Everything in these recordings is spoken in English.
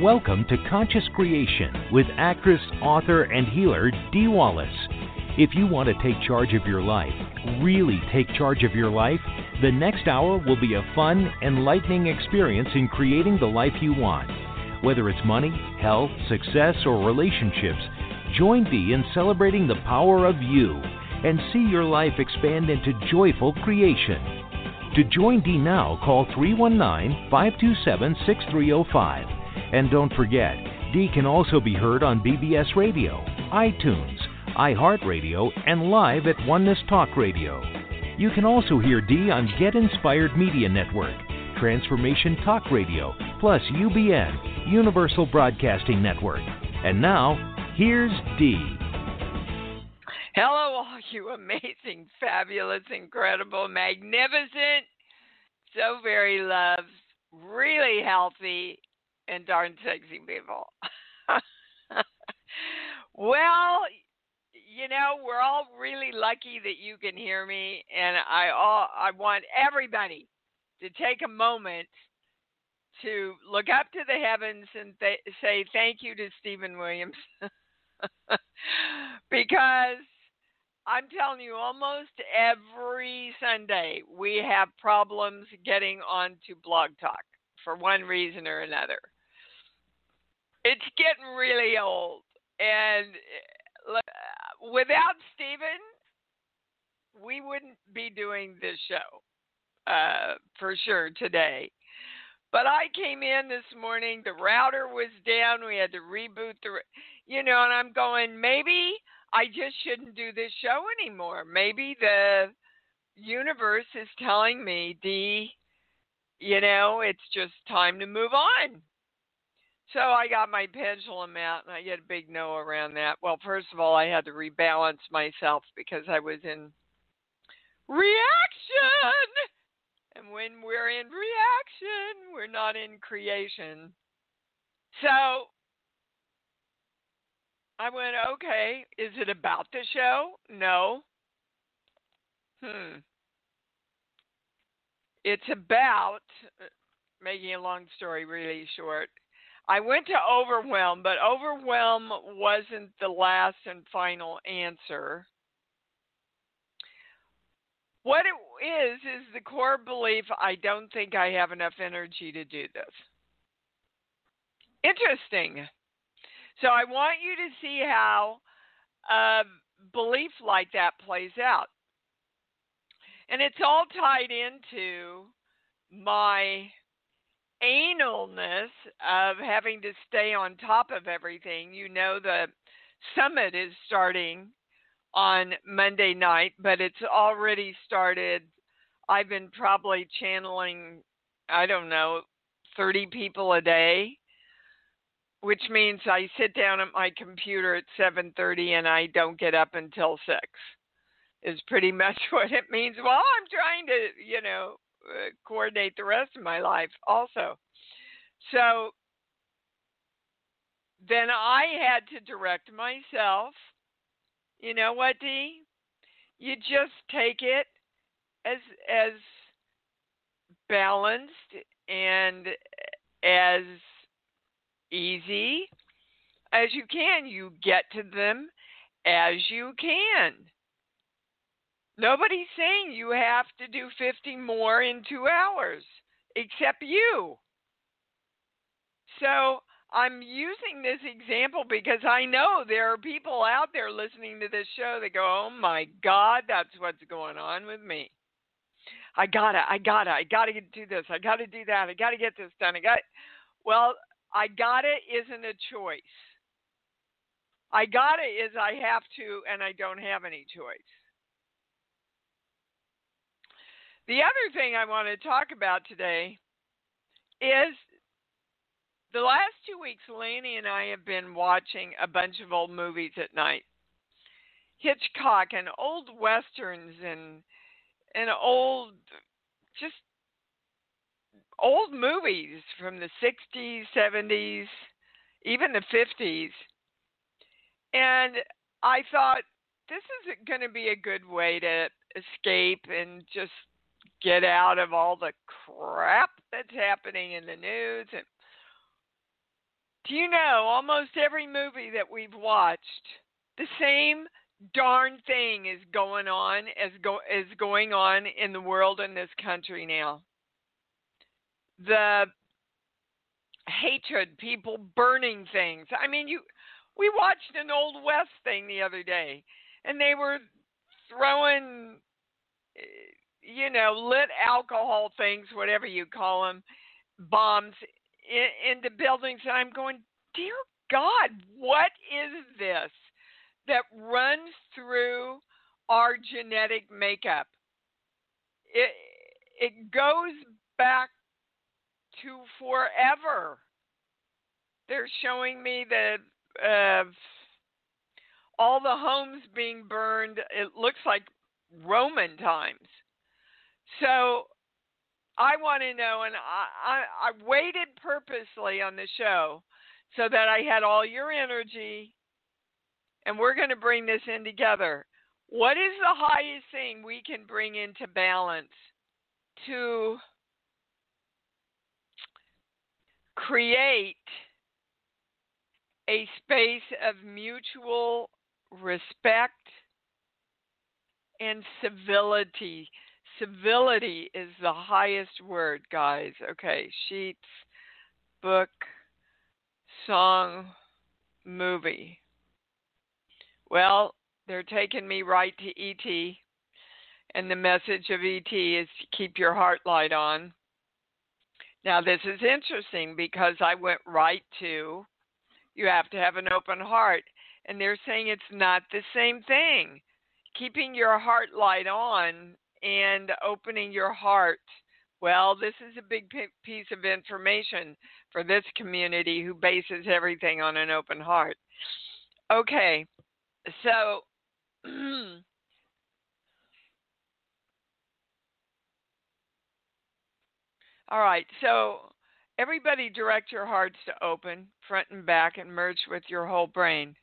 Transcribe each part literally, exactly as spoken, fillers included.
Welcome to Conscious Creation with actress, author, and healer Dee Wallace. If you want to take charge of your life, really take charge of your life, the next hour will be a fun, enlightening experience in creating the life you want. Whether it's money, health, success, or relationships, join Dee in celebrating the power of you and see your life expand into joyful creation. To join Dee now, call three one nine, five two seven, six three zero five. And don't forget, Dee can also be heard on B B S Radio, iTunes, iHeartRadio, and live at Oneness Talk Radio. You can also hear Dee on Get Inspired Media Network, Transformation Talk Radio, plus U B N, Universal Broadcasting Network. And now, here's Dee. Hello, all you amazing, fabulous, incredible, magnificent, so very loved, really healthy, and darn sexy people. Well, you know, we're all really lucky that you can hear me, and I all I want everybody to take a moment to look up to the heavens and th- say thank you to Stephen Williams. Because I'm telling you, almost every Sunday we have problems getting onto Blog Talk for one reason or another. It's getting really old. And without Stephen, we wouldn't be doing this show uh, for sure today. But I came in this morning, the router was down, we had to reboot the, you know, and I'm going, maybe I just shouldn't do this show anymore. Maybe the universe is telling me, Dee, you know, it's just time to move on. So I got my pendulum out, and I get a big no around that. Well, first of all, I had to rebalance myself because I was in reaction. And when we're in reaction, we're not in creation. So I went, okay, is it about the show? No. Hmm. It's about, making a long story really short, I went to overwhelm, but overwhelm wasn't the last and final answer. What it is, is the core belief, I don't think I have enough energy to do this. Interesting. So I want you to see how a belief like that plays out. And it's all tied into my analness of having to stay on top of everything. You know, the summit is starting on Monday night, but it's already started. I've been probably channeling, I don't know, thirty people a day, which means I sit down at my computer at seven thirty and I don't get up until six, is pretty much what it means. Well, I'm trying to, you know, uh, coordinate the rest of my life also. So then I had to direct myself. You know what, Dee? You just take it as as balanced and as easy as you can. You get to them as you can. Nobody's saying you have to do fifty more in two hours, except you. So I'm using this example because I know there are people out there listening to this show that go, oh my God, that's what's going on with me. I gotta, I gotta, I gotta do this. I gotta do that. I gotta get this done. I got, well, I gotta isn't a choice. I gotta is I have to, and I don't have any choice. The other thing I want to talk about today is the last two weeks, Laney and I have been watching a bunch of old movies at night. Hitchcock and old westerns and and old, just old movies from the sixties, seventies, even the fifties. And I thought, this is going to be a good way to escape and just get out of all the crap that's happening in the news. And Do you know almost every movie that we've watched, the same darn thing is going on as go is going on in the world in this country now. The hatred, people burning things. I mean, you we watched an Old West thing the other day, and they were throwing, you know, lit alcohol things, whatever you call them, bombs in, into buildings. And I'm going, dear God, what is this that runs through our genetic makeup? It it goes back to forever. They're showing me that uh, all the homes being burned, it looks like Roman times. So I want to know, and I, I, I waited purposely on the show so that I had all your energy, and we're going to bring this in together. What is the highest thing we can bring into balance to create a space of mutual respect and civility? Civility is the highest word, guys. Okay, sheets, book, song, movie. Well, they're taking me right to E T, and the message of E T is to keep your heart light on. Now, this is interesting because I went right to, you have to have an open heart, and they're saying it's not the same thing. Keeping your heart light on and opening your heart, well, this is a big piece of information for this community who bases everything on an open heart. Okay, so all right, so everybody direct your hearts to open, front and back, and merge with your whole brain.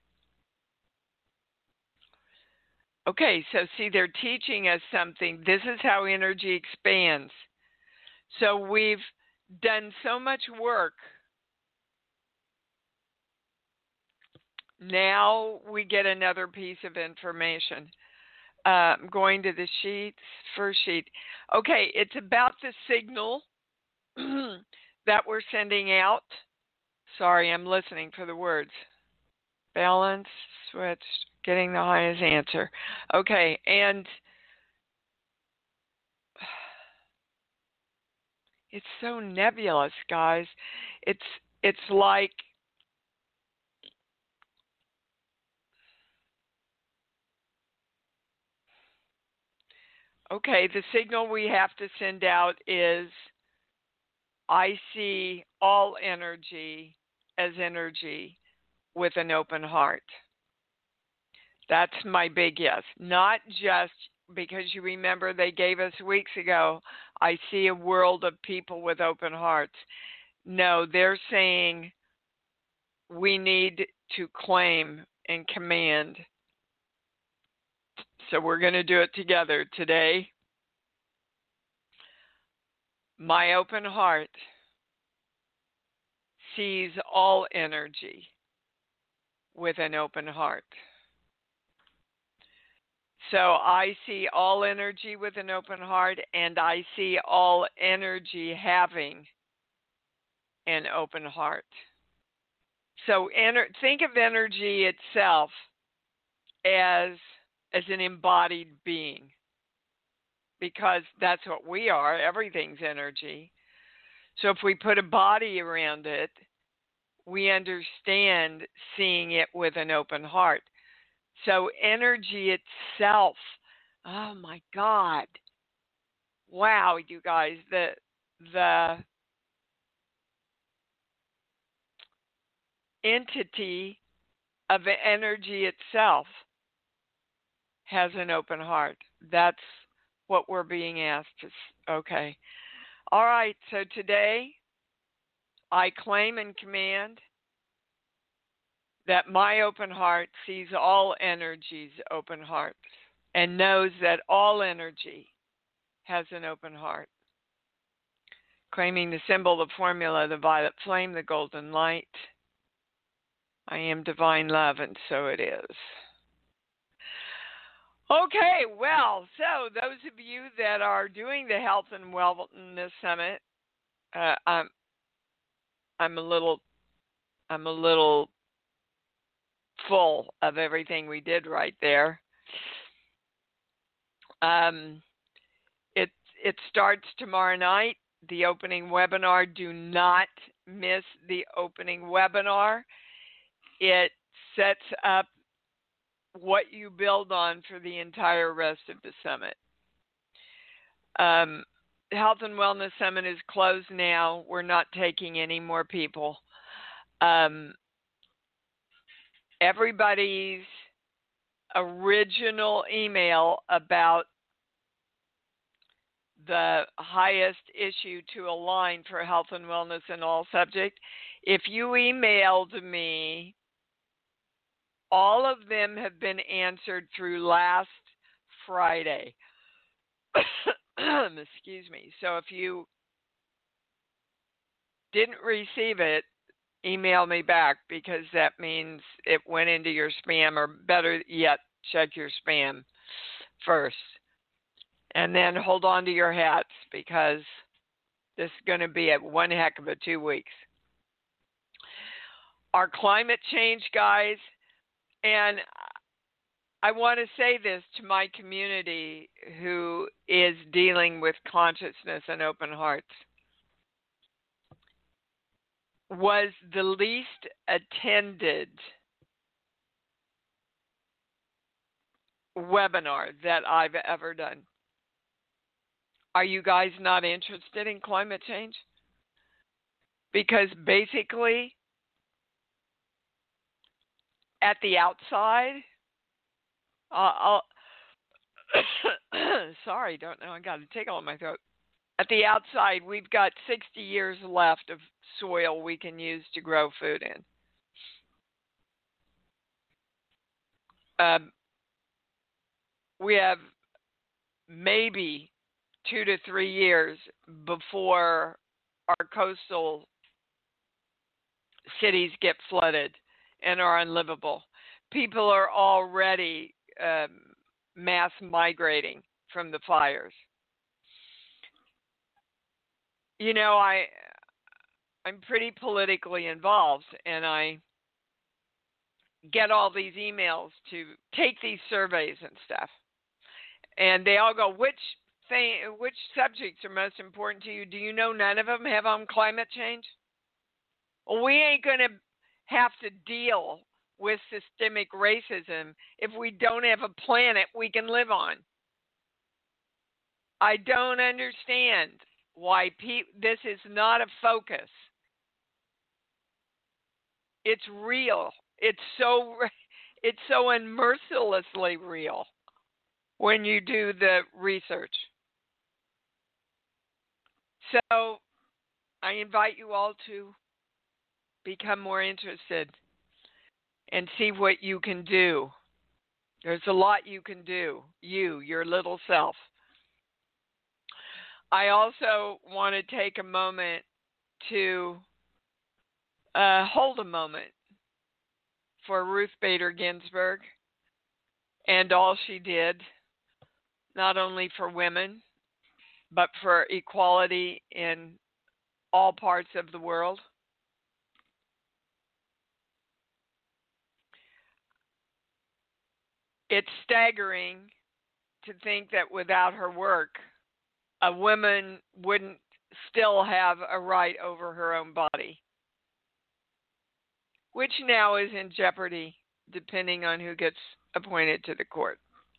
Okay, so see, they're teaching us something. This is how energy expands. So we've done so much work. Now we get another piece of information. Uh, I'm going to the sheets, first sheet. Okay, it's about the signal that we're sending out. Sorry, I'm listening for the words. Balance, switched, getting the highest answer. Okay, and it's so nebulous, guys. It's it's like okay, the signal we have to send out is I see all energy as energy with an open heart. That's my big yes. Not just because you remember they gave us weeks ago, I see a world of people with open hearts. No, they're saying we need to claim and command. So we're going to do it together today. My open heart sees all energy with an open heart. So I see all energy with an open heart, and I see all energy having an open heart. So ener- think of energy itself as, as an embodied being, because that's what we are. Everything's energy. So if we put a body around it, we understand seeing it with an open heart. So energy itself, oh my God. Wow, you guys, the the entity of energy itself has an open heart. That's what we're being asked to. Okay. All right, so today I claim and command that my open heart sees all energies open hearts and knows that all energy has an open heart. Claiming the symbol, the formula, the violet flame, the golden light, I am divine love, and so it is. Okay, well, so those of you that are doing the Health and Wellness Summit, uh, I'm, I'm a little, I'm a little full of everything we did right there. Um, it it starts tomorrow night. The opening webinar. Do not miss the opening webinar. It sets up what you build on for the entire rest of the summit. Um, Health and Wellness Summit is closed now. We're not taking any more people. Um, everybody's original email about the highest issue to align for health and wellness in all subject, if you emailed me, all of them have been answered through last Friday. Excuse me. So if you didn't receive it, email me back, because that means it went into your spam, or better yet, check your spam first. And then hold on to your hats, because this is going to be a one heck of a two weeks. Our climate change, guys, and I want to say this to my community who is dealing with consciousness and open hearts, was the least attended webinar that I've ever done. Are you guys not interested in climate change? Because basically, at the outside, uh, I'll, sorry, don't know, I got a tickle in my throat. At the outside, we've got sixty years left of soil we can use to grow food in. Um, we have maybe two to three years before our coastal cities get flooded and are unlivable. People are already um, mass migrating from the fires. You know, I, I'm pretty politically involved, and I get all these emails to take these surveys and stuff. And they all go, which thing, which subjects are most important to you? Do you know none of them have on climate change? Well, we ain't going to have to deal with systemic racism if we don't have a planet we can live on. I don't understand why pe- this is not a focus. It's real. It's so it's so unmercilessly real when you do the research. So I invite you all to become more interested and see what you can do. There's a lot you can do, you, your little self. I also want to take a moment to uh, hold a moment for Ruth Bader Ginsburg and all she did, not only for women, but for equality in all parts of the world. It's staggering to think that without her work, a woman wouldn't still have a right over her own body, which now is in jeopardy depending on who gets appointed to the court.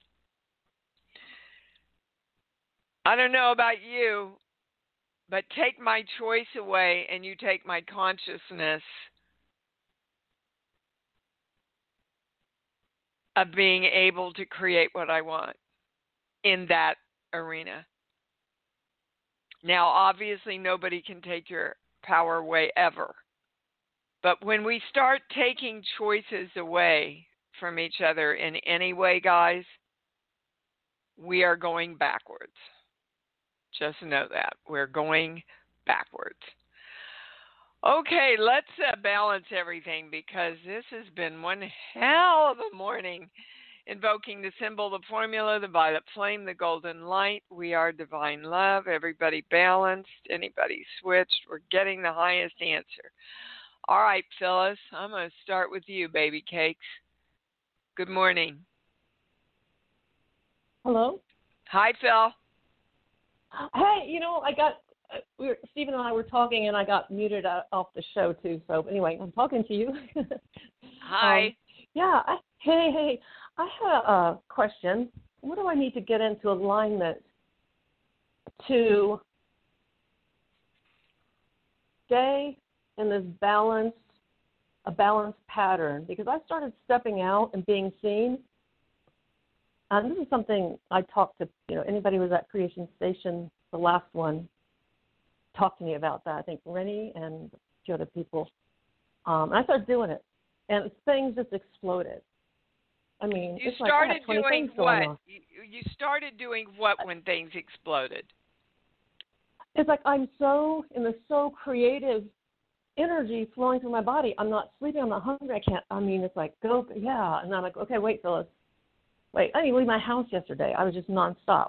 I don't know about you, but take my choice away and you take my consciousness of being able to create what I want in that arena. Now, obviously, nobody can take your power away ever. But when we start taking choices away from each other in any way, guys, we are going backwards. Just know that. We're going backwards. Okay, let's uh, balance everything because this has been one hell of a morning. Invoking the symbol, the formula, the violet flame, the golden light. We are divine love. Everybody balanced. Anybody switched. We're getting the highest answer. All right, Phyllis, I'm going to start with you, baby cakes. Good morning. Hello? Hi, Phil. Hey, you know, I got, uh, we were, Stephen and I were talking, and I got muted uh, off the show, too. So, anyway, I'm talking to you. Hi. Um, yeah, I, hey, hey, I had a question. What do I need to get into alignment to stay in this balanced, a balanced pattern? Because I started stepping out and being seen. And this is something I talked to, you know, anybody who was at Creation Station, the last one, talked to me about that. I think Rennie and a few other people. Um, and I started doing it, and things just exploded. I mean, you it's like I had twenty started doing things going what? on. You, you started doing what when things exploded? It's like I'm so in the so creative energy flowing through my body. I'm not sleeping. I'm not hungry. I can't. I mean, it's like go, yeah. And I'm like, okay, wait, Phyllis, wait. I didn't leave my house yesterday. I was just nonstop.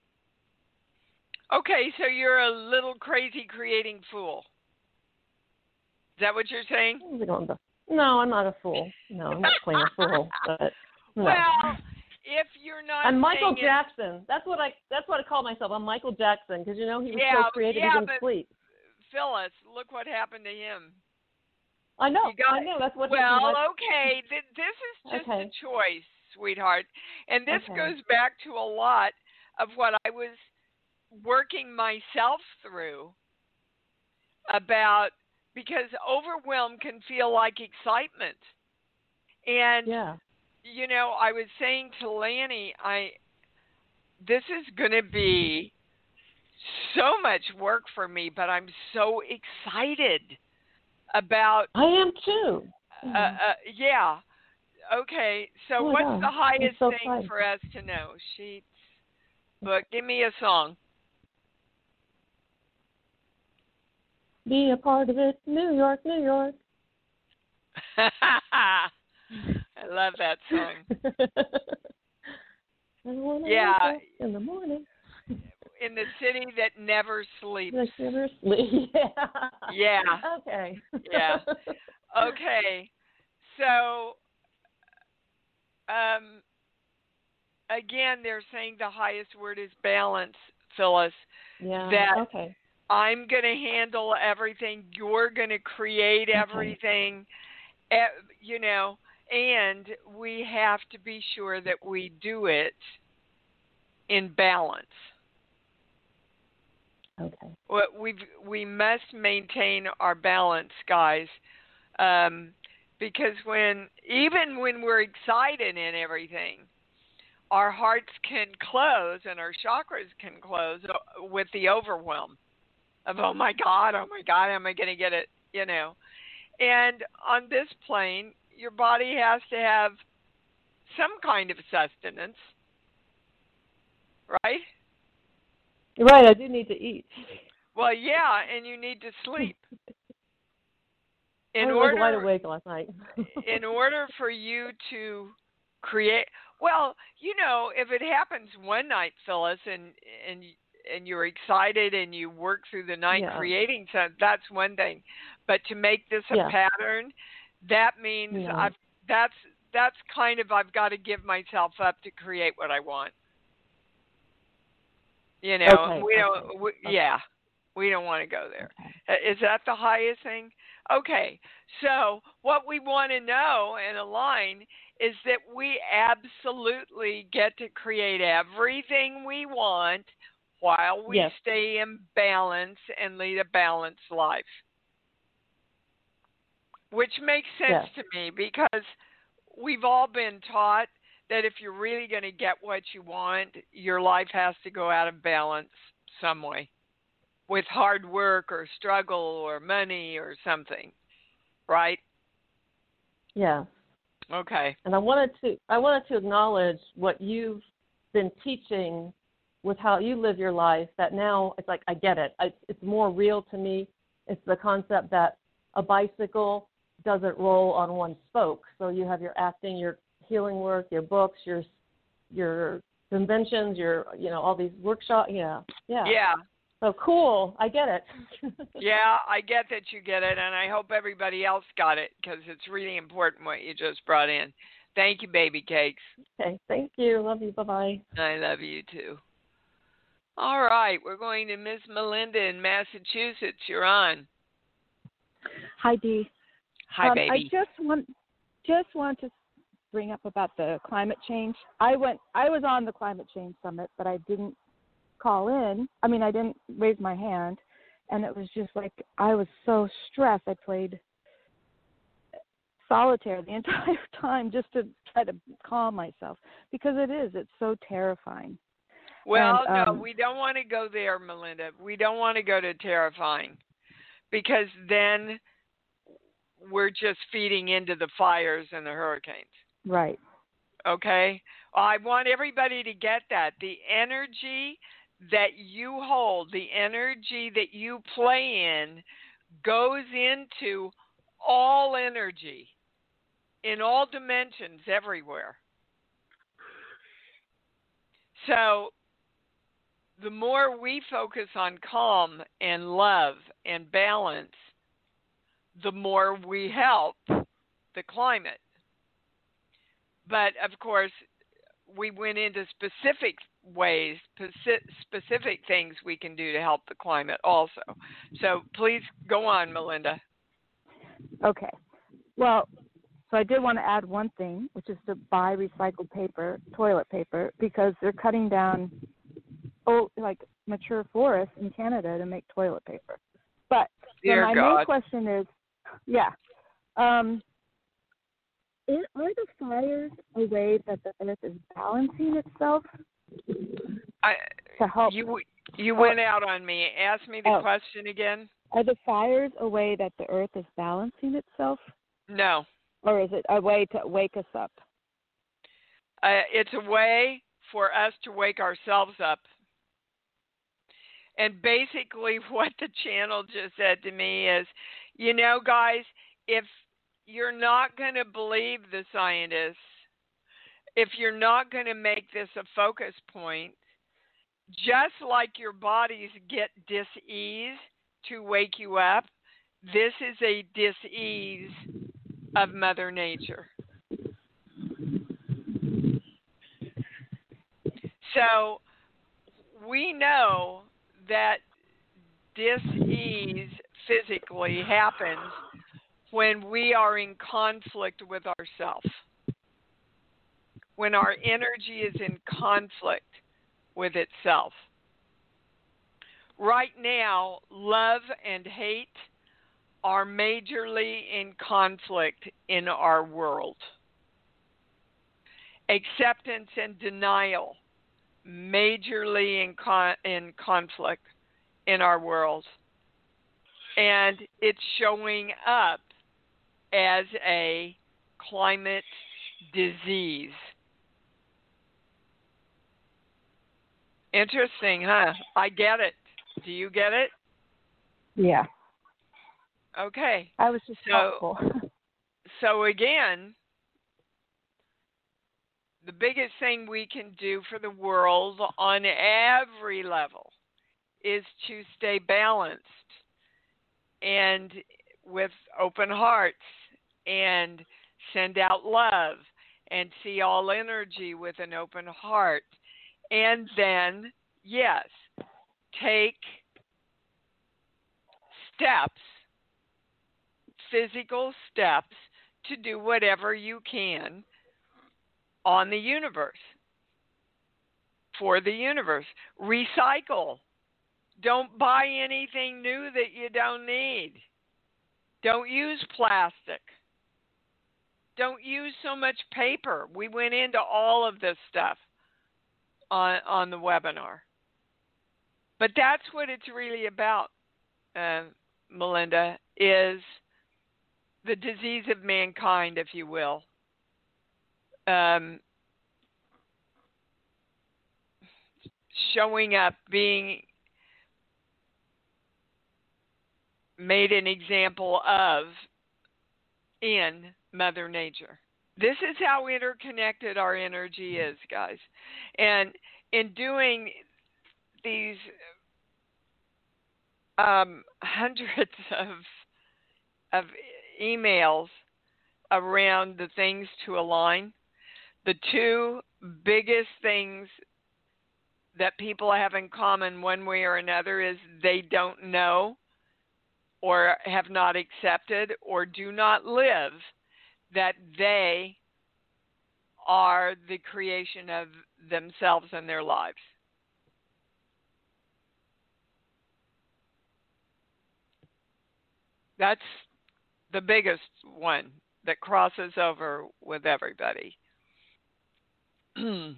Okay, so you're a little crazy creating fool. Is that what you're saying? No, I'm not a fool. No, I'm not playing a fool. But no. Well, if you're not, I'm Michael saying Jackson. It, that's what I. That's what I call myself. I'm Michael Jackson because you know he was yeah, so creative yeah, he didn't but sleep. Phyllis, look what happened to him. I know. You got, I know. That's what. Well, like, okay. Th- this is just okay. a choice, sweetheart, and this okay. goes back to a lot of what I was working myself through about because overwhelm can feel like excitement, and yeah. you know, I was saying to Lanny, I this is going to be so much work for me, but I'm so excited about. I am too. Uh, uh, yeah. Okay. So, oh what's God. the highest so thing excited. for us to know? Sheets, book. Give me a song. Be a part of it, New York, New York. I love that song. I yeah. wake up in the morning. In the city that never sleeps. That never sleeps. Yeah. Yeah. Okay. Yeah. Okay. So, um, again, they're saying the highest word is balance, Phyllis. Yeah. That okay. I'm going to handle everything. You're going to create everything. Okay. You know, and we have to be sure that we do it in balance. Okay. We we must maintain our balance, guys, um, because when even when we're excited and everything, our hearts can close and our chakras can close with the overwhelm of oh my God, oh my God, am I going to get it? You know, and on this plane, your body has to have some kind of sustenance, right? Right, I do need to eat. Well, yeah, and you need to sleep. In I order, was wide awake last night. in order for you to create, well, you know, if it happens one night, Phyllis, and and and you're excited and you work through the night yeah. creating something, that's one thing. But to make this a yeah. pattern, that means yeah. I've that's that's kind of I've got to give myself up to create what I want. You know, okay, we don't. okay, We, okay. Yeah, we don't want to go there. Okay. Is that the highest thing? Okay. So what we want to know and align is that we absolutely get to create everything we want while we yes. stay in balance and lead a balanced life. Which makes sense yes. to me because we've all been taught that if you're really going to get what you want, your life has to go out of balance some way with hard work or struggle or money or something, right? Yeah. Okay. And I wanted to I wanted to acknowledge what you've been teaching with how you live your life, that now it's like I get it. I, it's more real to me. It's the concept that a bicycle doesn't roll on one spoke. So you have your acting, your healing work, your books, your your conventions, your, you know, all these workshops. Yeah, yeah. Yeah. So cool. I get it. Yeah, I get that you get it, and I hope everybody else got it because it's really important what you just brought in. Thank you, baby cakes. Okay, thank you. Love you. Bye-bye. I love you, too. All right, we're going to Miss Melinda in Massachusetts. You're on. Hi, Dee. Hi, um, baby. I just want just want to bring up about the climate change. I went. I was on the climate change summit, but I didn't call in. I mean, I didn't raise my hand, and it was just like I was so stressed. I played solitaire the entire time just to try to calm myself because it is. It's so terrifying. Well, and, um, no, we don't want to go there, Melinda. We don't want to go to terrifying because then we're just feeding into the fires and the hurricanes. Right. Okay? I want everybody to get that. The energy that you hold, the energy that you play in, goes into all energy in all dimensions everywhere. So the more we focus on calm and love and balance, the more we help the climate. But of course, we went into specific ways, specific things we can do to help the climate also. So please go on, Melinda. Okay. Well, so I did want to add one thing, which is to buy recycled paper, toilet paper, because they're cutting down old, like mature forests in Canada to make toilet paper. But so my God. main question is, yeah, um, is, are the fires a way that the earth is balancing itself I, to help? You you went out on me. Ask me the oh. question again. Are the fires a way that the earth is balancing itself? No. Or is it a way to wake us up? Uh, it's a way for us to wake ourselves up. And basically what the channel just said to me is, you know, guys, if you're not going to believe the scientists, if you're not going to make this a focus point, just like your bodies get dis-ease to wake you up, this is a dis-ease of Mother Nature. So we know that dis-ease physically happens when we are in conflict with ourselves, when our energy is in conflict with itself. Right now, love and hate are majorly in conflict in our world. Acceptance and denial, majorly in con- in conflict in our world. And it's showing up as a climate disease. Interesting, huh? I get it. Do you get it? Yeah. Okay. I was just so, helpful. So again, the biggest thing we can do for the world on every level is to stay balanced and with open hearts and send out love and see all energy with an open heart. And then, yes, take steps, physical steps, to do whatever you can on the universe, for the universe. Recycle. Don't buy anything new that you don't need. Don't use plastic. Don't use so much paper. We went into all of this stuff on, on the webinar. But that's what it's really about, uh, Melinda, is the disease of mankind, if you will. Um, showing up, being made an example of in Mother Nature. This is how interconnected our energy is, guys. And in doing these um, hundreds of of emails around the things to align, the two biggest things that people have in common one way or another is they don't know or have not accepted or do not live that they are the creation of themselves and their lives. That's the biggest one that crosses over with everybody. And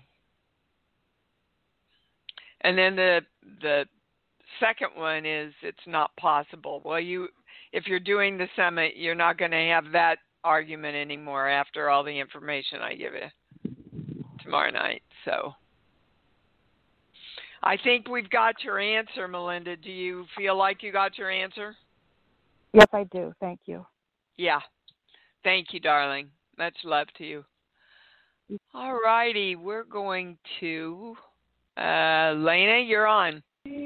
then the the second one is it's not possible. Well, you if you're doing the summit, you're not going to have that argument anymore after all the information I give you tomorrow night. So I think we've got your answer, Melinda. Do you feel like you got your answer? Yes, I do. Thank you. Yeah. Thank you, darling. Much love to you. All righty. We're going to... Uh, Lena, you're on.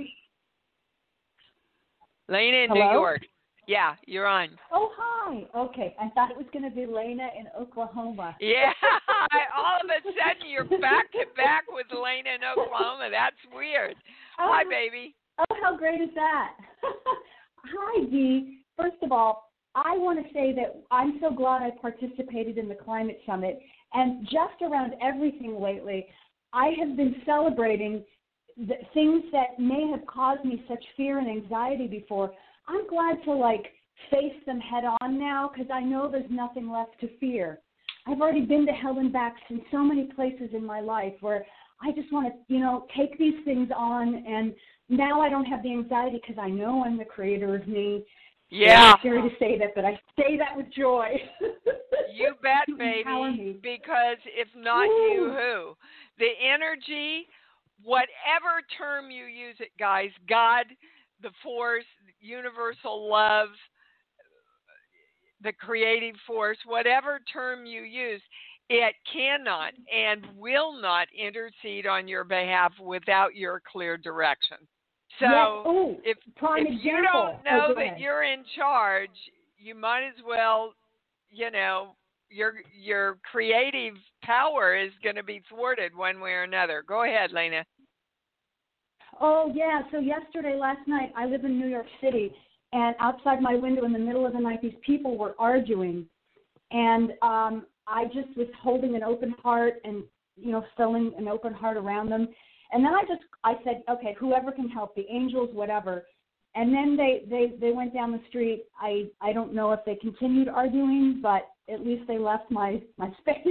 Lena in Hello? New York. Yeah, you're on. Oh, hi. Okay. I thought it was going to be Lena in Oklahoma. Yeah. All of a sudden, you're back to back with Lena in Oklahoma. That's weird. Oh, Hi, baby. Oh, how great is that? Hi, Dee. First of all, I want to say that I'm so glad I participated in the Climate Summit. And just around everything lately, I have been celebrating the things that may have caused me such fear and anxiety before. I'm glad to, like, face them head on now because I know there's nothing left to fear. I've already been to hell and back in so many places in my life where I just want to, you know, take these things on, and now I don't have the anxiety because I know I'm the creator of me. Yeah. It's scary to say that, but I say that with joy. You bet, You empower me. baby, because if not Woo. you, who? The energy, whatever term you use it, guys, God, the force, universal love, the creative force, whatever term you use, it cannot and will not intercede on your behalf without your clear direction. So Yes. Oh, if, prime if you example. don't know Oh, go that ahead. you're in charge, you might as well, you know, your your creative power is going to be thwarted one way or another. Go ahead, Lena. Oh, yeah. So yesterday, last night, I live in New York City, and outside my window in the middle of the night, these people were arguing. And um, I just was holding an open heart and, you know, filling an open heart around them. And then I just, I said, okay, whoever can help, the angels, whatever. And then they, they, they went down the street. I, I don't know if they continued arguing, but at least they left my, my space.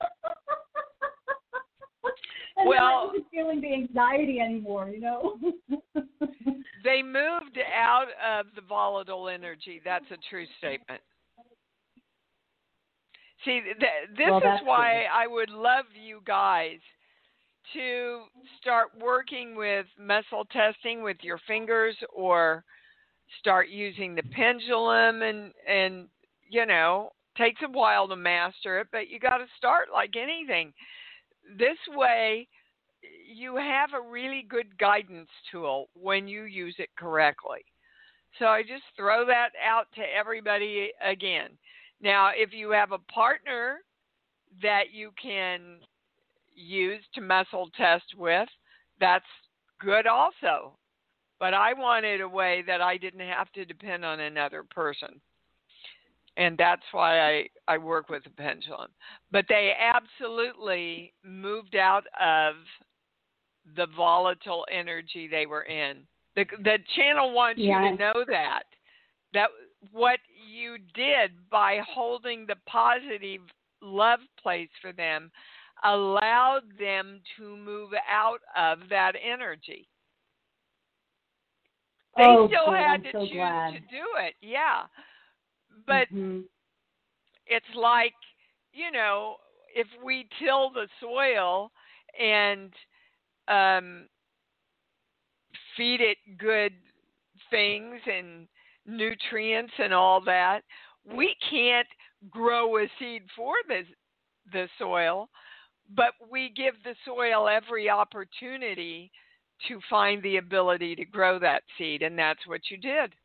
And Well, I wasn't feeling the anxiety anymore, you know. they moved out of the volatile energy. That's a true statement. See, th- this Well, is that's why good. I would love you guys to start working with muscle testing with your fingers, or start using the pendulum, and and you know, takes a while to master it, but you got to start like anything. This way you have a really good guidance tool when you use it correctly. So I just throw that out to everybody again. Now, if you have a partner that you can use to muscle test with, that's good also. But I wanted a way that I didn't have to depend on another person. And that's why I, I work with the pendulum. But they absolutely moved out of the volatile energy they were in. The, the channel wants Yeah. you to know that. That what you did by holding the positive love place for them allowed them to move out of that energy. They Oh, still good. had I'm to so choose glad. to do it, yeah. But mm-hmm. it's like, you know, if we till the soil and um, feed it good things and nutrients and all that. We can't grow a seed for the, the soil, but we give the soil every opportunity to find the ability to grow that seed, and that's what you did.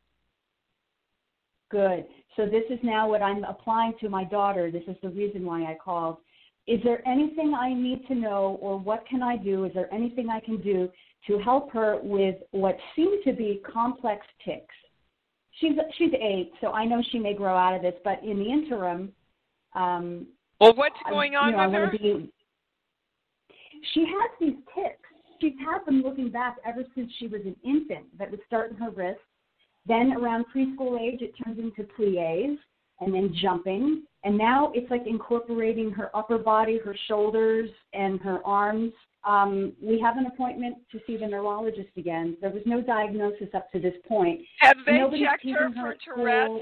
Good. So this is now what I'm applying to my daughter. This is the reason why I called. Is there anything I need to know, or what can I do? Is there anything I can do to help her with what seem to be complex tics? She's she's eight, so I know she may grow out of this, but in the interim, um, well, what's going on you know, with I her? Be, she has these tics. She's had them looking back ever since she was an infant that would start in her wrist. Then around preschool age, it turns into plies and then jumping. And now it's like incorporating her upper body, her shoulders, and her arms. Um, we have an appointment to see the neurologist again. There was no diagnosis up to this point. Have they Nobody's checked her for Tourette's?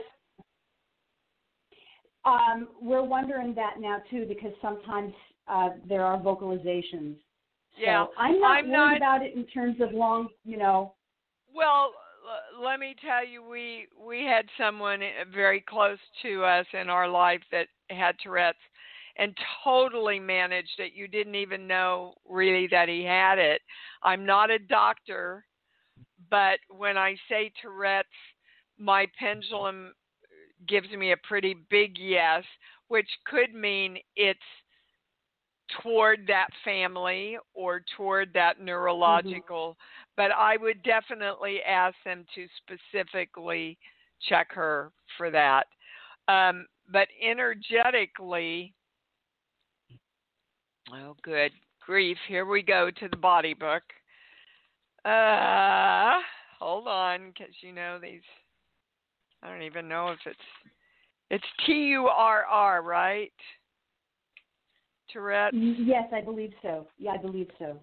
Um, we're wondering that now, too, because sometimes uh, there are vocalizations. Yeah. So I'm not I'm worried not... about it in terms of long, you know. Well, let me tell you, we we had someone very close to us in our life that had Tourette's and totally managed it. You didn't even know really that he had it. I'm not a doctor, but when I say Tourette's, my pendulum gives me a pretty big yes, which could mean it's toward that family or toward that neurological, mm-hmm. but I would definitely ask them to specifically check her for that. Um, but energetically, oh, good grief, here we go to the body book. Uh, hold on, because you know these, I don't even know if it's, it's T U R R, right? Tourette's? Yes, I believe so. Yeah, I believe so.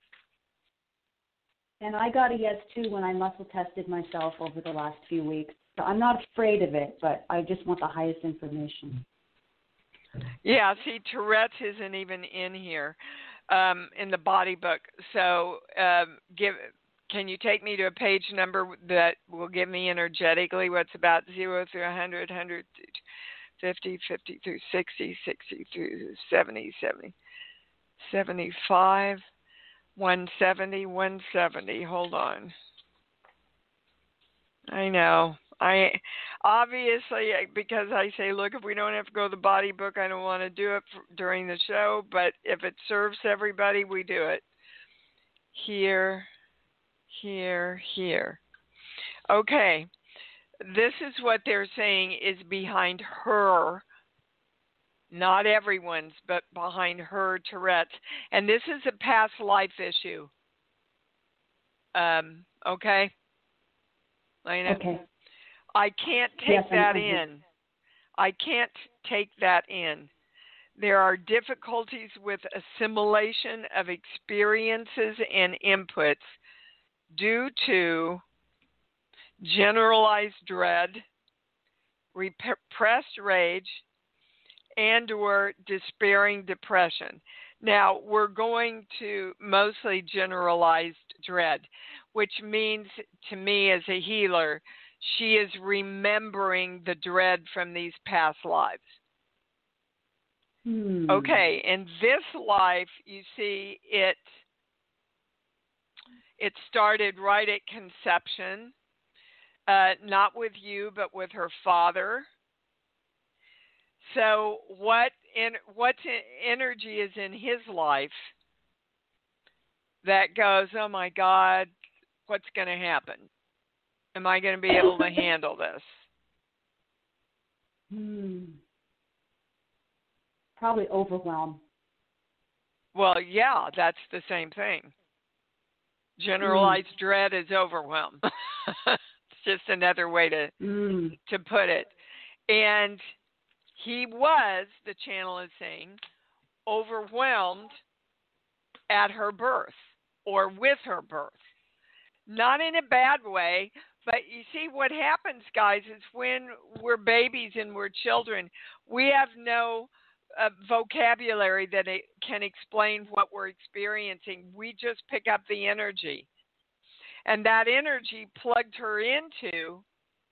And I got a yes, too, when I muscle tested myself over the last few weeks. So I'm not afraid of it, but I just want the highest information. Yeah, see, Tourette's isn't even in here um, in the body book. So um, give. Can you take me to a page number that will give me energetically what's about zero through one hundred, one hundred fifty, fifty through sixty, sixty through seventy, seventy, seventy-five, one seventy, one seventy. Hold on. I know. I obviously, because I say, look, if we don't have to go to the body book, I don't want to do it for, during the show, but if it serves everybody, we do it. Here, here, here. Okay. This is what they're saying is behind her, not everyone's, but behind her Tourette's. And this is a past life issue. Um, okay? Lena? Okay. I can't take yes, that I'm, in. I can't take that in. There are difficulties with assimilation of experiences and inputs due to generalized dread, repressed rage, and or despairing depression. Now, we're going to mostly generalized dread, which means to me as a healer, she is remembering the dread from these past lives. Hmm. Okay, in this life, you see it, it started right at conception. Uh, not with you, but with her father. So what in what energy is in his life that goes, oh my God, what's going to happen? Am I going to be able to handle this? Hmm. Probably overwhelm. Well, yeah, that's the same thing. Generalized mm. dread is overwhelm. It's just another way to mm. to put it. And he was, the channel is saying, overwhelmed at her birth or with her birth. Not in a bad way, but you see what happens, guys, is when we're babies and we're children, we have no uh, vocabulary that it can explain what we're experiencing. We just pick up the energy. And that energy plugged her into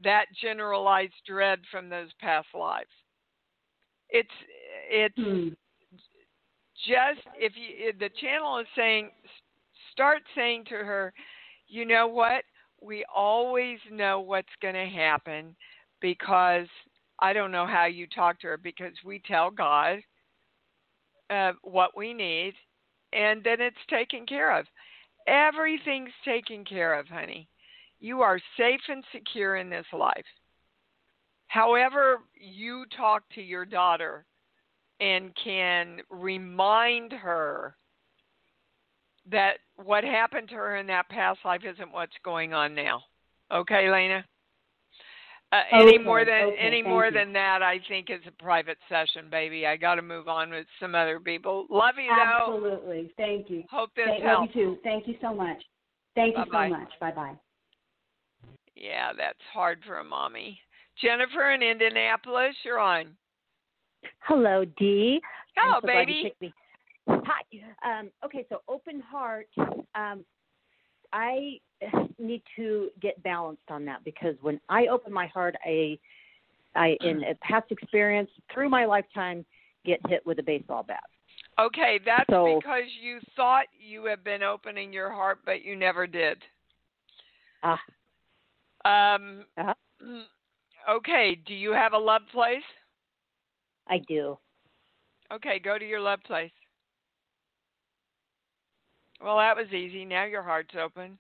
that generalized dread from those past lives. It's it's Hmm. just if you if the channel is saying, start saying to her, you know what? We always know what's going to happen because I don't know how you talk to her because we tell God uh, what we need, and then it's taken care of. Everything's taken care of, honey. You are safe and secure in this life. However, you talk to your daughter and can remind her that what happened to her in that past life isn't what's going on now. Okay, Lena? Uh, any Okay, more than okay, any thank more you. than that, I think is a private session, baby. I got to move on with some other people. Love you though. Absolutely. Thank you. Hope this Thank, love helps. you too. Thank you so much. Thank you Bye-bye. so much. Bye-bye. Yeah, that's hard for a mommy. Jennifer in Indianapolis, you're on. Hello, Dee. Hello, I'm so glad baby. you picked me. Hi. Um, okay, so open heart. Um, I need to get balanced on that because when I open my heart, I, I in a past experience through my lifetime, get hit with a baseball bat. Okay, that's So- because you thought you had been opening your heart, but you never did. Ah. Um. Uh-huh. Okay. Do you have a love place? I do. Okay, go to your love place. Well, that was easy. Now your heart's open.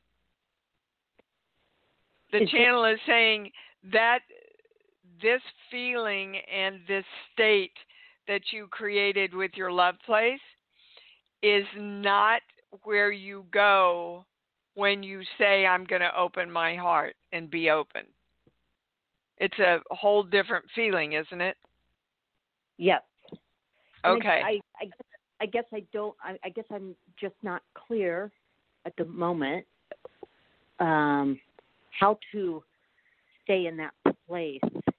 The Is it- channel is saying that this feeling and this state that you created with your love place is not where you go when you say, I'm going to open my heart and be open. It's a whole different feeling, isn't it? Yes. And Okay. I, I, I guess I don't. I, I guess I'm just not clear at the moment um, how to stay in that place.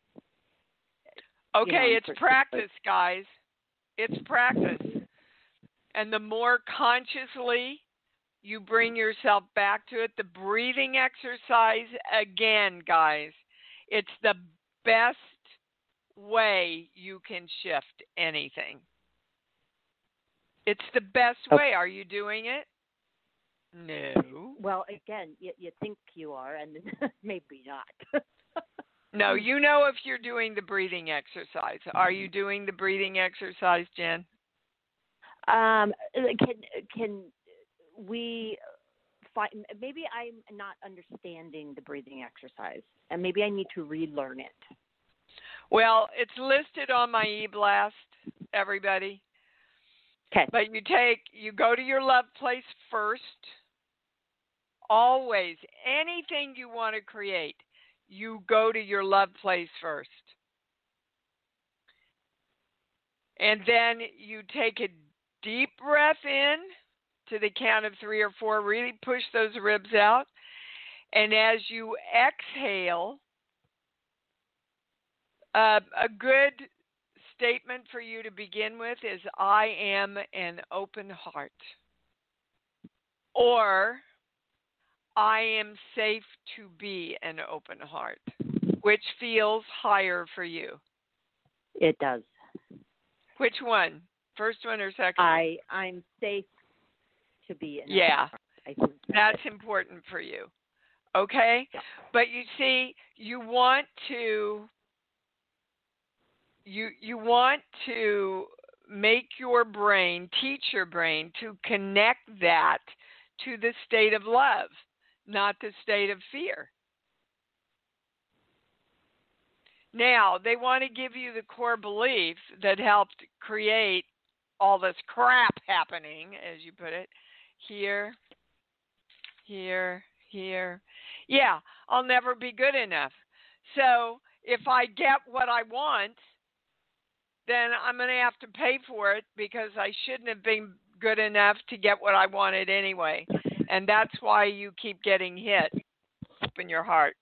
Okay, you know, it's for- practice, guys. It's practice. And the more consciously you bring yourself back to it, the breathing exercise, again, guys, it's the best way you can shift anything. It's the best Okay. way. Are you doing it? No. Well, again, you, you think you are, and maybe not. No, you know if you're doing the breathing exercise. Are you doing the breathing exercise, Jen? Um, can can we find? Maybe I'm not understanding the breathing exercise, and maybe I need to relearn it. Well, it's listed on my e-blast, everybody. Okay. But you take, you go to your love place first. Always, anything you want to create, you go to your love place first. And then you take a deep breath in to the count of three or four. Really push those ribs out. And as you exhale, uh, a good statement for you to begin with is, I am an open heart. Or, I am safe to be an open heart. Which feels higher for you? It does. Which one? First one or second I I'm safe to be an Yeah. open heart. I think That's important for you. Okay? Yeah. But you see, you want to you you want to make your brain, teach your brain to connect that to the state of love, not the state of fear. Now, they want to give you the core beliefs that helped create all this crap happening, as you put it, here, here, here. Yeah, I'll never be good enough. So if I get what I want, then I'm going to have to pay for it because I shouldn't have been good enough to get what I wanted anyway. And that's why you keep getting hit. Open your heart.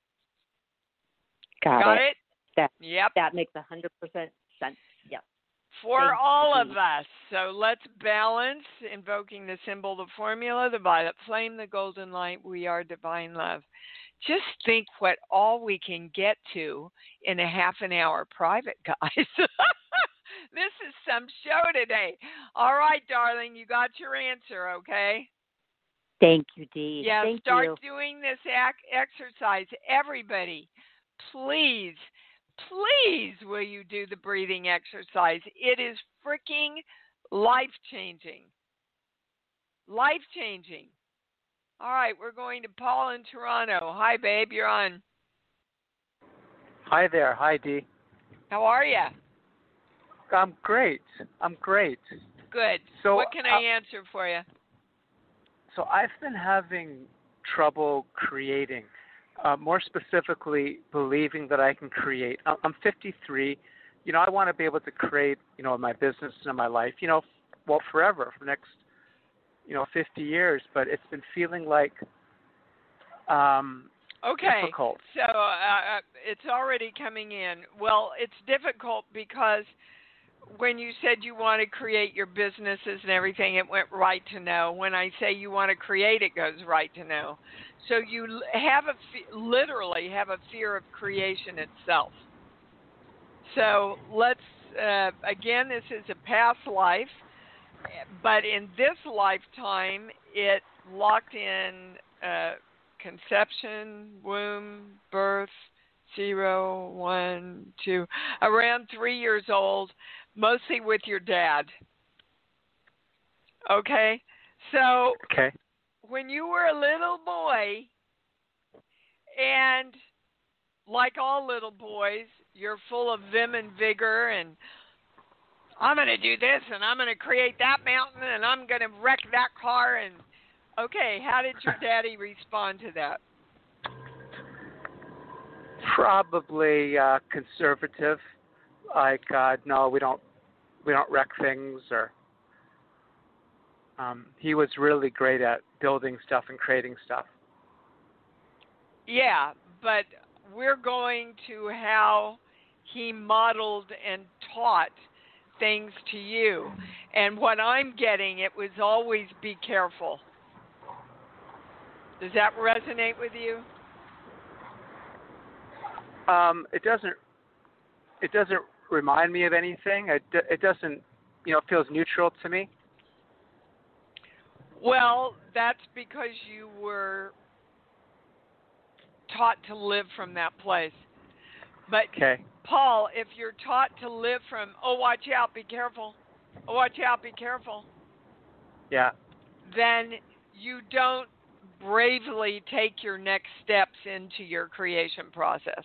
got, Got it. it? That Yep. that makes a hundred percent sense. Yep. for Thank all you. of us. So let's balance, invoking the symbol, the formula, the violet flame, the golden light. We are divine love. Just think what all we can get to in a half an hour private, guys. This is some show today. All right, darling, you got your answer, okay? Thank you, Dee. Yeah, Thank start you. doing this ac- exercise. Everybody, please, please, will you do the breathing exercise? It is freaking life-changing. Life-changing. All right, we're going to Paul in Toronto. Hi, babe, you're on. Hi there. Hi, Dee. How are you? I'm great. I'm great. Good. So, what can I uh, answer for you? So I've been having trouble creating, uh, more specifically, believing that I can create. I- I'm fifty-three. You know, I want to be able to create, you know, my business and my life, you know, well, forever, for the next, you know, fifty years. But it's been feeling like um, Okay. difficult. So uh, it's already coming in. Well, it's difficult because when you said you want to create your businesses and everything, it went right to no. When I say you want to create, it goes right to no. So you l- have a fe- literally have a fear of creation itself. So let's uh, again, this is a past life, but in this lifetime, it locked in uh, conception, womb, birth, zero, one, two, around three years old, mostly with your dad. Okay? So Okay. when you were a little boy, and like all little boys, you're full of vim and vigor, and I'm going to do this, and I'm going to create that mountain, and I'm going to wreck that car. And okay, how did your daddy respond to that? Probably uh, conservative. Like, uh, no, we don't, we don't wreck things. Or um, he was really great at building stuff and creating stuff. Yeah, but we're going to how he modeled and taught things to you. And what I'm getting, it was always be careful. Does that resonate with you? Um, it doesn't. It doesn't remind me of anything. It it doesn't. You know, it feels neutral to me. Well, that's because you were taught to live from that place. But Okay. Paul, if you're taught to live from, oh, watch out, be careful. Oh, watch out, be careful. Yeah. Then you don't bravely take your next steps into your creation process.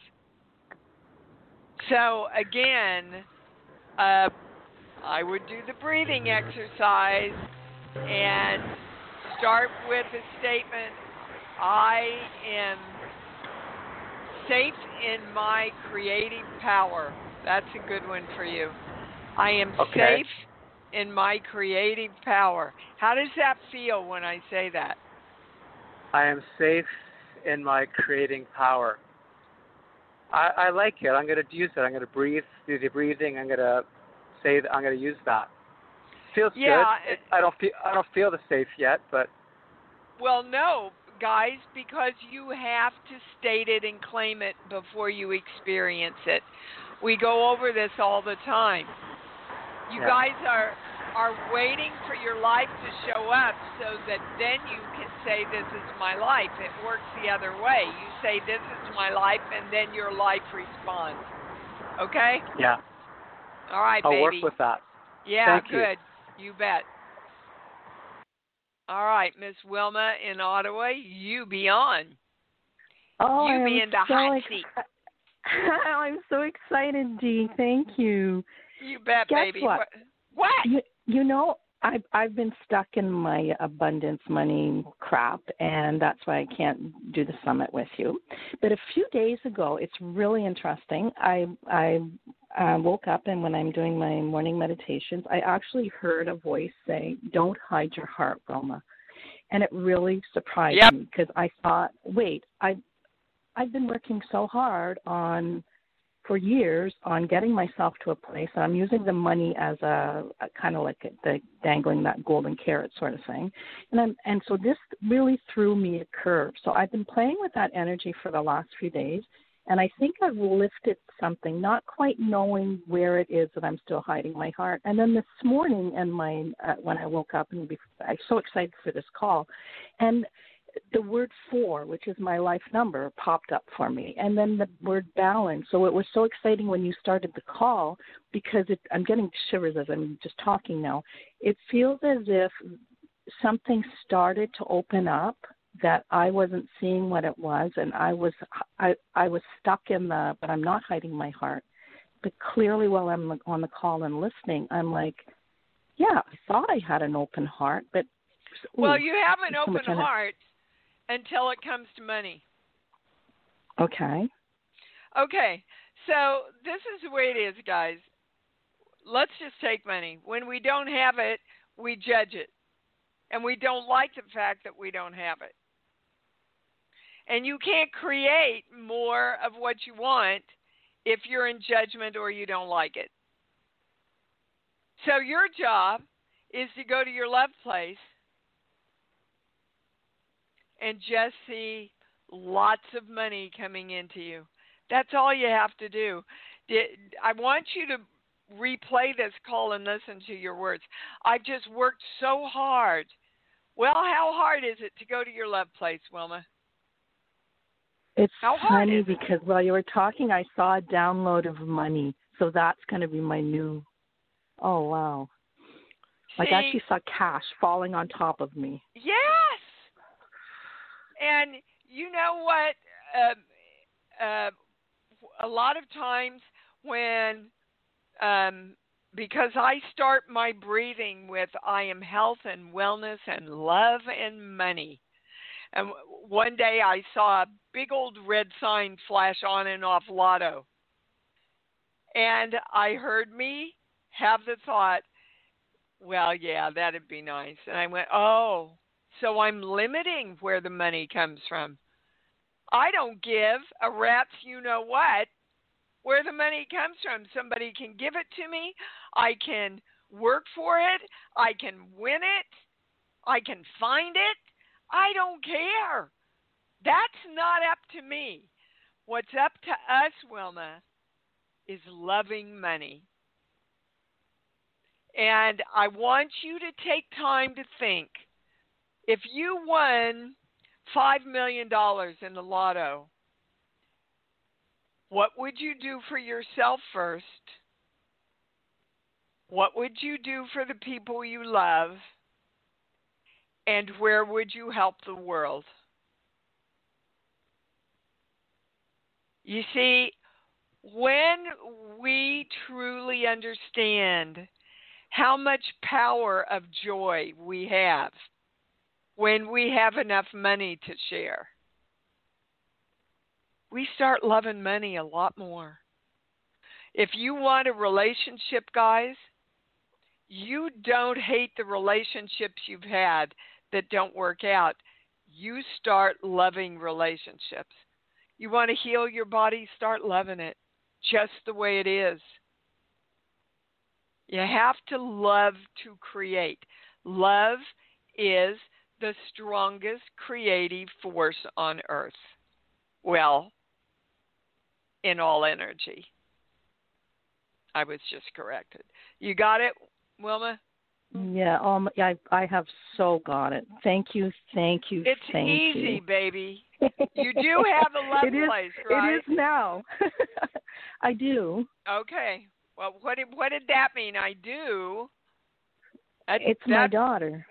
So again, uh, I would do the breathing exercise and start with a statement, I am safe in my creative power. That's a good one for you. I am Okay. safe in my creative power. How does that feel when I say that? I am safe in my creating power. I, I like it. I'm going to use it. I'm going to breathe, do the breathing. I'm going to say that. I'm going to use that. Feels Yeah, good. It, I don't feel. I don't feel the safe yet, but. Well, no, guys, because you have to state it and claim it before you experience it. We go over this all the time. You Yeah. guys are are waiting for your life to show up so that then you can say, this is my life. It works the other way. You say, this is my life, and then your life responds. Okay? Yeah. All right, I'll baby. work with that. Yeah, Thank you. good. You bet. All right, Miss Wilma in Ottawa, you be on. Oh, you I'm be in the so hot ex- seat. I'm so excited, Dee. Thank you. You bet, Guess baby. what? What? You, you know, I've I've been stuck in my abundance money crap, and that's why I can't do the summit with you. But a few days ago, it's really interesting. I I uh, woke up, and when I'm doing my morning meditations, I actually heard a voice say, "Don't hide your heart, Wilma," and it really surprised Yep. me because I thought, wait, I I've been working so hard on for years on getting myself to a place, and I'm using the money as a, a kind of like a, the dangling that golden carrot sort of thing. And I'm, and so this really threw me a curve. So I've been playing with that energy for the last few days, and I think I've lifted something, not quite knowing where it is that I'm still hiding my heart. And then this morning, and my uh, when I woke up, and I'm so excited for this call, and the word four, which is my life number, popped up for me, and then the word balance. So it was so exciting when you started the call because it, I'm getting shivers as I'm just talking now. It feels as if something started to open up that I wasn't seeing what it was, and I was I, I was stuck in the, but I'm not hiding my heart. But clearly while I'm on the call and listening, I'm like, yeah, I thought I had an open heart, but ooh, well, you have an so open heart until it comes to money. Okay. Okay. So this is the way it is, guys. Let's just take money. When we don't have it, we judge it. And we don't like the fact that we don't have it. And you can't create more of what you want if you're in judgment or you don't like it. So your job is to go to your love place and just see lots of money coming into you. That's all you have to do. I want you to replay this call and listen to your words. I've just worked so hard. Well, how hard is it to go to your love place, Wilma? It's how hard funny is it? Because while you were talking, I saw a download of money. So that's going to be my new, oh, wow. See, like I actually saw cash falling on top of me. Yes. And you know what? Uh, uh, a lot of times when, um, because I start my breathing with I am health and wellness and love and money. And one day I saw a big old red sign flash on and off Lotto. And I heard me have the thought, well, yeah, that'd be nice. And I went, oh. So I'm limiting where the money comes from. I don't give a rat's you-know-what where the money comes from. Somebody can give it to me. I can work for it. I can win it. I can find it. I don't care. That's not up to me. What's up to us, Wilma, is loving money. And I want you to take time to think. If you won five million dollars in the lotto, what would you do for yourself first? What would you do for the people you love? And where would you help the world? You see, when we truly understand how much power of joy we have, when we have enough money to share, we start loving money a lot more. If you want a relationship, guys, you don't hate the relationships you've had that don't work out. You start loving relationships. You want to heal your body, start loving it just the way it is. You have to love to create. Love is the strongest creative force on earth. Well, in all energy. I was just corrected. You got it, Wilma? Yeah, um, I I have so got it. Thank you, thank you, it's thank easy, you. It's easy, baby. You do have a love it is, place, right? It is now. I do. Okay. Well, what did what did that mean? I do. That, it's that, my daughter.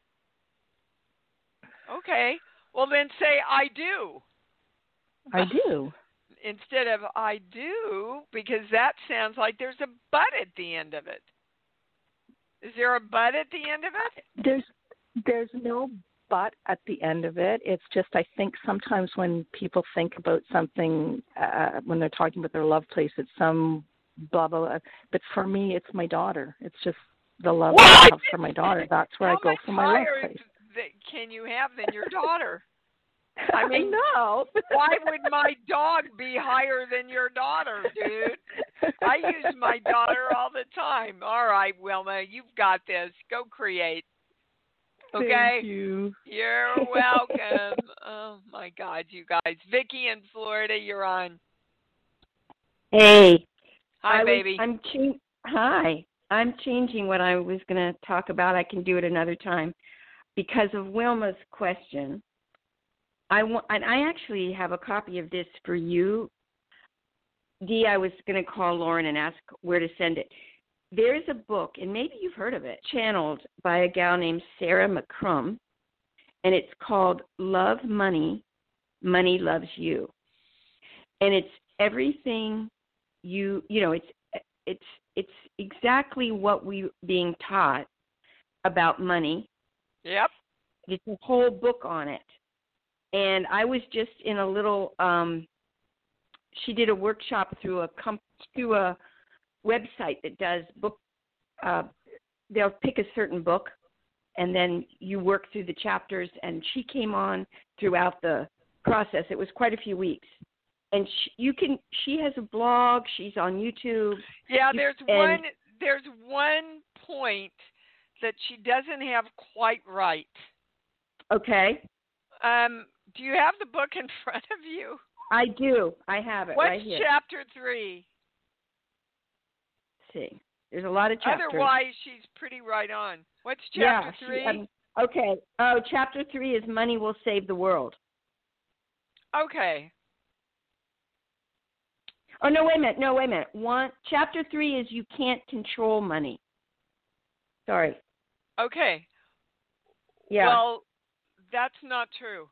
Okay. Well, then say I do. I do. Instead of I do, because that sounds like there's a but at the end of it. Is there a but at the end of it? There's there's no but at the end of it. It's just I think sometimes when people think about something, uh, when they're talking about their love place, it's some blah, blah, blah. But for me, it's my daughter. It's just the love what? I have for my daughter. That's where How I go much for my love higher place. Can you have than your daughter? I mean, I know. Why would my dog be higher than your daughter, dude? I use my daughter all the time. All right, Wilma, you've got this. Go create. Okay? Thank you. You're welcome. Oh, my God, you guys. Vicky in Florida, you're on. Hey. Hi, I baby. Was, I'm cha- Hi. I'm changing what I was going to talk about. I can do it another time. Because of Wilma's question, I, want, and I actually have a copy of this for you. Dee, I was going to call Lauren and ask where to send it. There's a book, and maybe you've heard of it, channeled by a gal named Sarah McCrum, and it's called Love Money, Money Loves You. And it's everything you, you know, it's it's it's exactly what we being taught about money. Yep. It's a whole book on it. And I was just in a little, um, she did a workshop through a comp- through a website that does book, uh, they'll pick a certain book, and then you work through the chapters, and she came on throughout the process. It was quite a few weeks. And she, you can, she has a blog, she's on YouTube. Yeah, there's and, one, there's one point that she doesn't have quite right. Okay. Um, do you have the book in front of you? I do. I have it What's right here. chapter three? Let's see. There's a lot of chapters. Otherwise, she's pretty right on. What's chapter yeah, three? She, um, okay. Oh, chapter three is Money Will Save the World. Okay. Oh, no, wait a minute. No, wait a minute. One, chapter three is You Can't Control Money. Sorry. Okay. Yeah. Well, that's not true.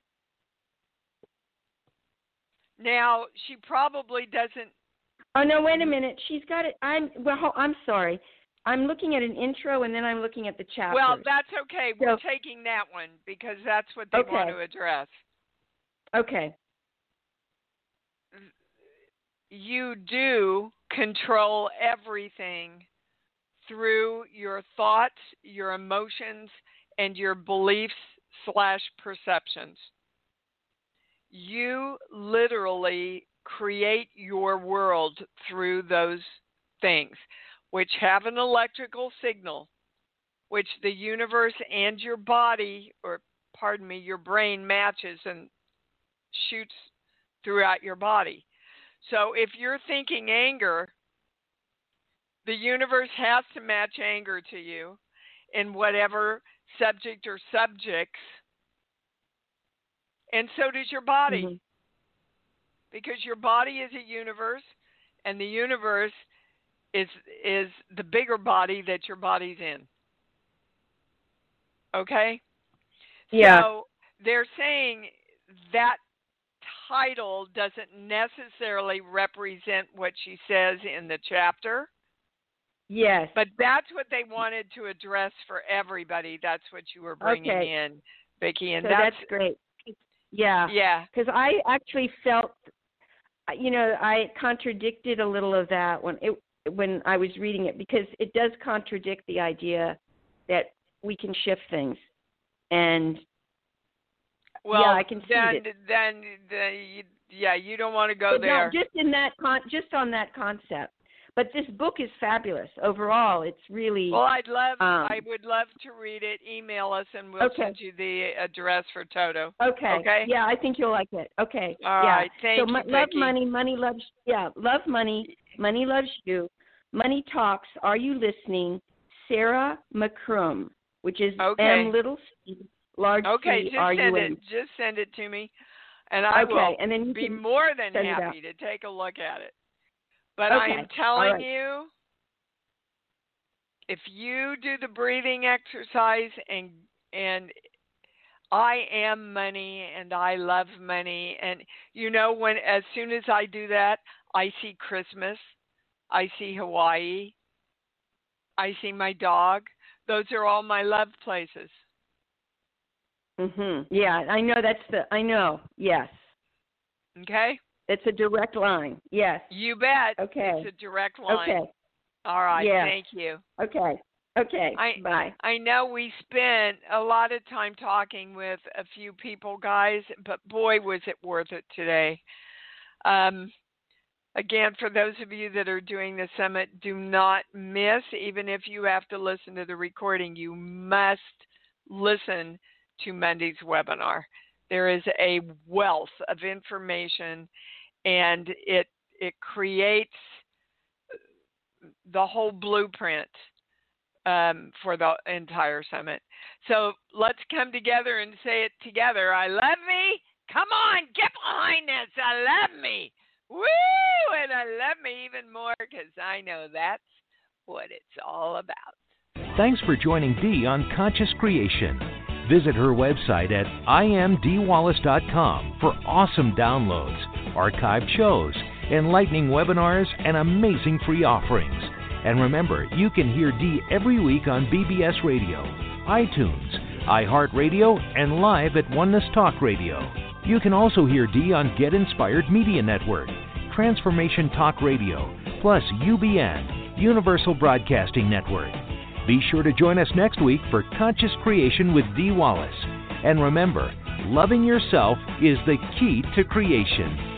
Now, she probably doesn't. Oh, no, wait a minute. She's got it. I'm, well, I'm sorry. I'm looking at an intro, and then I'm looking at the chapters. Well, that's okay. We're so, taking that one because that's what they okay. want to address. Okay. You do control everything through your thoughts, your emotions, and your beliefs slash perceptions. You literally create your world through those things, which have an electrical signal, which the universe and your body, or pardon me, your brain matches and shoots throughout your body. So if you're thinking anger, the universe has to match anger to you in whatever subject or subjects, and so does your body. Mm-hmm. Because your body is a universe, and the universe is is the bigger body that your body's in. Okay? Yeah. So they're saying that title doesn't necessarily represent what she says in the chapter. Yes. But that's what they wanted to address for everybody. That's what you were bringing okay. in, Vicki. And so that's, that's great. Yeah. Yeah. Because I actually felt, you know, I contradicted a little of that when it when I was reading it, because it does contradict the idea that we can shift things. And well, yeah, I can see then, it. Then, then, yeah, you don't want to go but there. No, just in that con- just on that concept. But this book is fabulous overall. It's really. Well, I'd love, um, I would love to read it. Email us, and we'll okay. send you the address for Toto. Okay. Okay. Yeah, I think you'll like it. Okay. All yeah. right. Thank so, you, mo- love Vicki. money, money loves. Yeah, love money, money loves you. Money talks. Are you listening? Sarah McCrum, which is okay. M little C, large okay, C. just R send U it. M. Just send it to me, and I okay. will and then you be can more than send happy to take a look at it. But okay. I am telling right. you, if you do the breathing exercise and and I am money and I love money, and you know, when as soon as I do that, I see Christmas, I see Hawaii, I see my dog. Those are all my love places. Mhm. Yeah, I know that's the. I know. Yes. Okay. It's a direct line. Yes. You bet. Okay. It's a direct line. Okay. All right. Yeah. Thank you. Okay. Okay, I, bye. I know we spent a lot of time talking with a few people, guys, but boy, was it worth it today. Um, again, for those of you that are doing the summit, do not miss, even if you have to listen to the recording, you must listen to Monday's webinar. There is a wealth of information, and it it creates the whole blueprint um, for the entire summit. So let's come together and say it together. I love me. Come on, get behind this. I love me. Woo! And I love me even more because I know that's what it's all about. Thanks for joining Dee on Conscious Creation. Visit her website at I am dee wallace dot com for awesome downloads, archived shows, enlightening webinars, and amazing free offerings. And remember, you can hear Dee every week on B B S Radio, iTunes, iHeartRadio, and live at Oneness Talk Radio. You can also hear Dee on Get Inspired Media Network, Transformation Talk Radio, plus U B N, Universal Broadcasting Network. Be sure to join us next week for Conscious Creation with Dee Wallace. And remember, loving yourself is the key to creation.